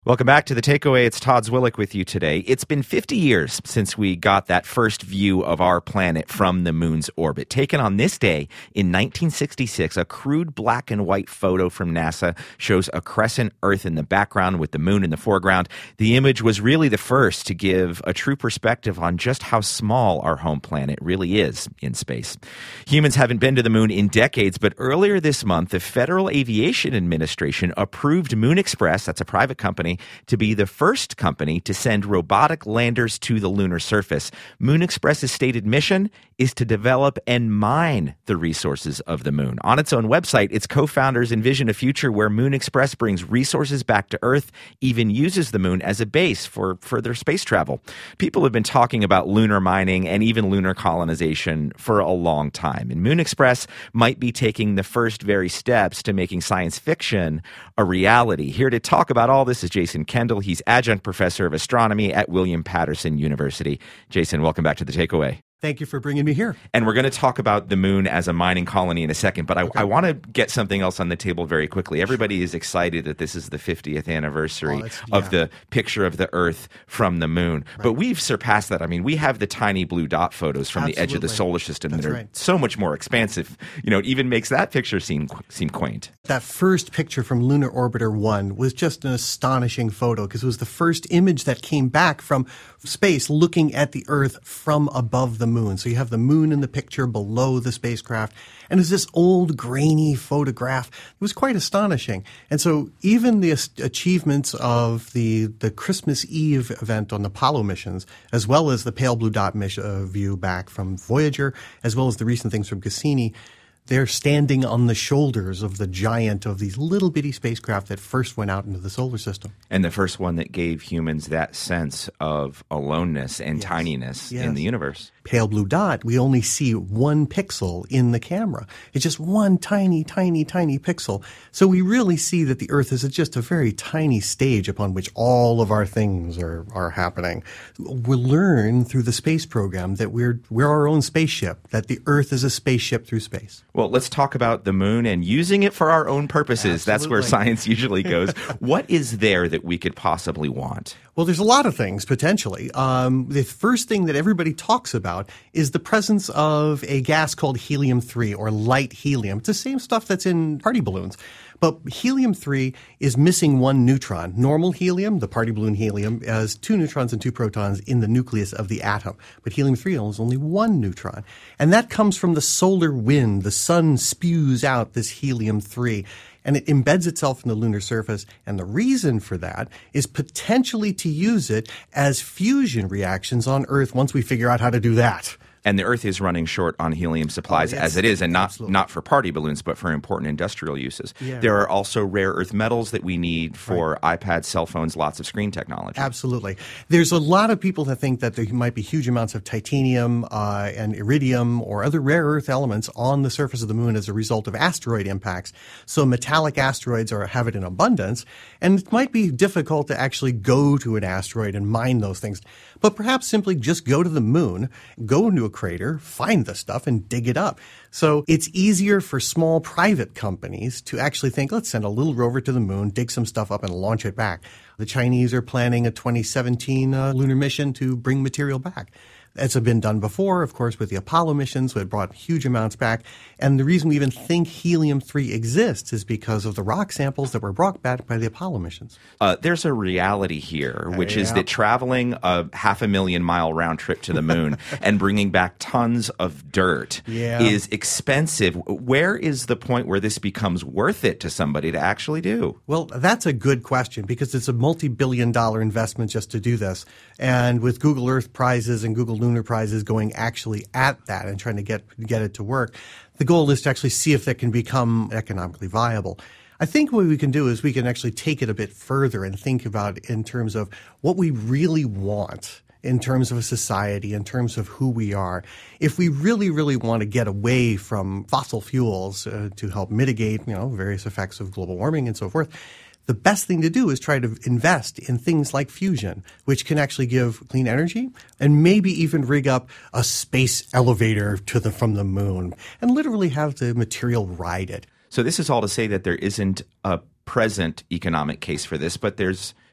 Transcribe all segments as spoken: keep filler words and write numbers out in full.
Welcome back to The Takeaway. It's Todd Zwillich with you today. It's been fifty years since we got that first view of our planet from the moon's orbit. Taken on this day in nineteen sixty-six, a crude black and white photo from NASA shows a crescent Earth in the background with the moon in the foreground. The image was really the first to give a true perspective on just how small our home planet really is in space. Humans haven't been to the moon in decades, but earlier this month, the Federal Aviation Administration approved Moon Express, that's a private company, to be the first company to send robotic landers to the lunar surface. Moon Express's stated mission is to develop and mine the resources of the moon. On its own website, its co-founders envision a future where Moon Express brings resources back to Earth, even uses the moon as a base for further space travel. People have been talking about lunar mining and even lunar colonization for a long time, and Moon Express might be taking the first very steps to making science fiction a reality. Here to talk about all this is Jason Kendall. He's adjunct professor of astronomy at William Patterson University. Jason, welcome back to The Takeaway. Thank you for bringing me here. And we're going to talk about the moon as a mining colony in a second, but I, okay. I want to get something else on the table very quickly. Everybody sure. is excited that this is the fiftieth anniversary oh, yeah. of the picture of the Earth from the moon. Right. But we've surpassed that. I mean, we have the tiny blue dot photos from Absolutely. the edge of the solar system That's that are right. so much more expansive. You know, it even makes that picture seem seem quaint. That first picture from Lunar Orbiter one was just an astonishing photo because it was the first image that came back from space looking at the Earth from above the moon. So you have the moon in the picture below the spacecraft. And it's this old, grainy photograph. It was quite astonishing. And so even the achievements of the, the Christmas Eve event on the Apollo missions, as well as the pale blue dot mission, uh, view back from Voyager, as well as the recent things from Cassini, they're standing on the shoulders of the giant of these little bitty spacecraft that first went out into the solar system. And the first one that gave humans that sense of aloneness and yes. tininess yes. in the universe. Pale blue dot, we only see one pixel in the camera. It's just one tiny, tiny, tiny pixel. So we really see that the Earth is just a very tiny stage upon which all of our things are, are happening. We learn through the space program that we're, we're our own spaceship, that the Earth is a spaceship through space. Well, let's talk about the moon and using it for our own purposes. Absolutely. That's where science usually goes. What is there that we could possibly want? Well, there's a lot of things, potentially. Um, the first thing that everybody talks about is the presence of a gas called helium three, or light helium. It's the same stuff that's in party balloons. But helium three is missing one neutron. Normal helium, the party balloon helium, has two neutrons and two protons in the nucleus of the atom. But helium three has only one neutron. And that comes from the solar wind. The sun spews out this helium three. And it embeds itself in the lunar surface. And the reason for that is potentially to use it as fusion reactions on Earth once we figure out how to do that. And the Earth is running short on helium supplies oh, yes. as it is, and not Absolutely. not for party balloons, but for important industrial uses. Yeah. There are also rare earth metals that we need for right. iPads, cell phones, lots of screen technology. Absolutely. There's a lot of people that think that there might be huge amounts of titanium uh, and iridium or other rare earth elements on the surface of the moon as a result of asteroid impacts. So metallic asteroids are have it in abundance, and it might be difficult to actually go to an asteroid and mine those things. But perhaps simply just go to the moon, go into a crater, find the stuff, and dig it up. So it's easier for small private companies to actually think, let's send a little rover to the moon, dig some stuff up, and launch it back. The Chinese are planning a twenty seventeen uh, lunar mission to bring material back. It's been done before, of course, with the Apollo missions. It brought huge amounts back. And the reason we even think helium three exists is because of the rock samples that were brought back by the Apollo missions. Uh, there's a reality here, which yeah. is that traveling a half a million mile round trip to the moon and bringing back tons of dirt yeah. is expensive. Where is the point where this becomes worth it to somebody to actually do? Well, that's a good question because it's a multi-billion dollar investment just to do this. And with Google Earth prizes and Google Lunar prizes going actually at that and trying to get get it to work, the goal is to actually see if that can become economically viable. I think what we can do is we can actually take it a bit further and think about it in terms of what we really want in terms of a society, in terms of who we are. If we really, really want to get away from fossil fuels uh, to help mitigate, you know, various effects of global warming and so forth, the best thing to do is try to invest in things like fusion, which can actually give clean energy and maybe even rig up a space elevator to the from the moon and literally have the material ride it. So this is all to say that there isn't a present economic case for this, but there's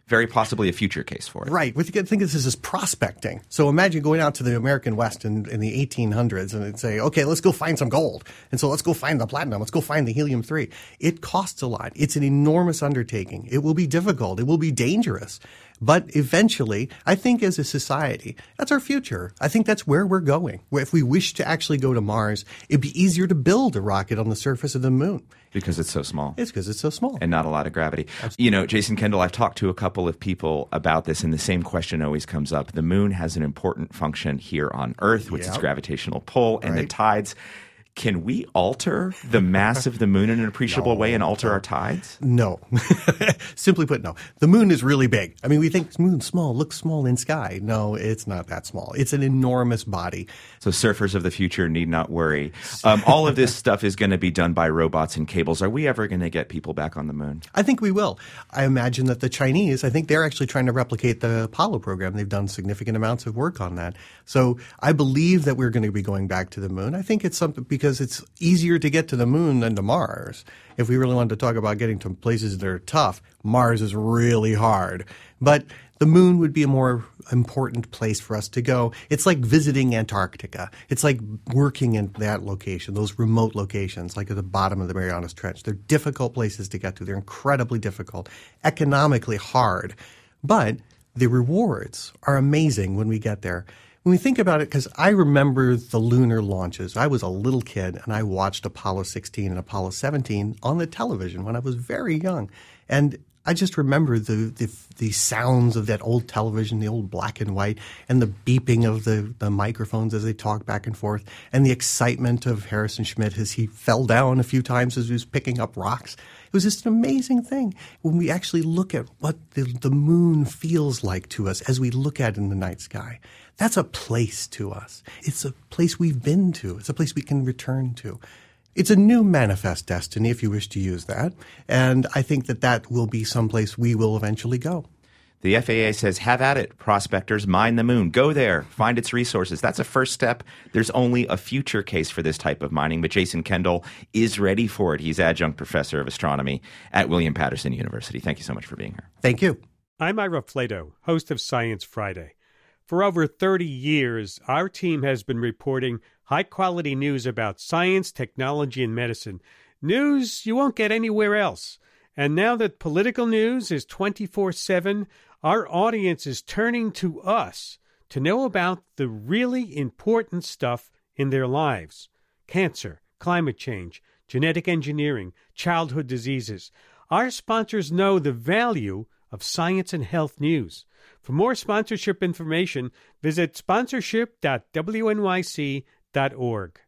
very possibly a future case for it. Right. What you got to think of this as prospecting. So imagine going out to the American West in, in the eighteen hundreds and it'd say, okay, let's go find some gold. And so let's go find the platinum. Let's go find the helium three. It costs a lot. It's an enormous undertaking. It will be difficult. It will be dangerous. But eventually, I think as a society, that's our future. I think that's where we're going. If we wish to actually go to Mars, it'd be easier to build a rocket on the surface of the moon. Because it's so small. It's because it's so small. And not a lot of gravity. Absolutely. You know, Jason Kendall, I've talked to a couple of people about this, and the same question always comes up. The moon has an important function here on Earth, which yep. is gravitational pull and right. the tides. Can we alter the mass of the moon in an appreciable no, way and alter no. our tides? No. Simply put, no. The moon is really big. I mean, we think the moon's small, looks small in sky. No, it's not that small. It's an enormous body. So surfers of the future need not worry. Um, all of this stuff is going to be done by robots and cables. Are we ever going to get people back on the moon? I think we will. I imagine that the Chinese, I think they're actually trying to replicate the Apollo program. They've done significant amounts of work on that. So I believe that we're going to be going back to the moon. I think it's something because it's easier to get to the moon than to Mars. If we really wanted to talk about getting to places that are tough, Mars is really hard. But the moon would be a more important place for us to go. It's like visiting Antarctica. It's like working in that location, those remote locations, like at the bottom of the Marianas Trench. They're difficult places to get to. They're incredibly difficult, economically hard. But the rewards are amazing when we get there. When we think about it, because I remember the lunar launches. I was a little kid, and I watched Apollo sixteen and Apollo seventeen on the television when I was very young. And I just remember the, the the sounds of that old television, the old black and white, and the beeping of the, the microphones as they talked back and forth, and the excitement of Harrison Schmitt as he fell down a few times as he was picking up rocks. It was just an amazing thing when we actually look at what the, the moon feels like to us as we look at it in the night sky. That's a place to us. It's a place we've been to. It's a place we can return to. It's a new manifest destiny, if you wish to use that. And I think that that will be someplace we will eventually go. The F A A says, have at it, prospectors, mine the moon. Go there, find its resources. That's a first step. There's only a future case for this type of mining, but Jason Kendall is ready for it. He's adjunct professor of astronomy at William Patterson University. Thank you so much for being here. Thank you. I'm Ira Flato, host of Science Friday. For over thirty years, our team has been reporting high-quality news about science, technology, and medicine. News you won't get anywhere else. And now that political news is twenty-four seven, our audience is turning to us to know about the really important stuff in their lives. Cancer, climate change, genetic engineering, childhood diseases. Our sponsors know the value of science and health news. For more sponsorship information, visit sponsorship dot w n y c dot org.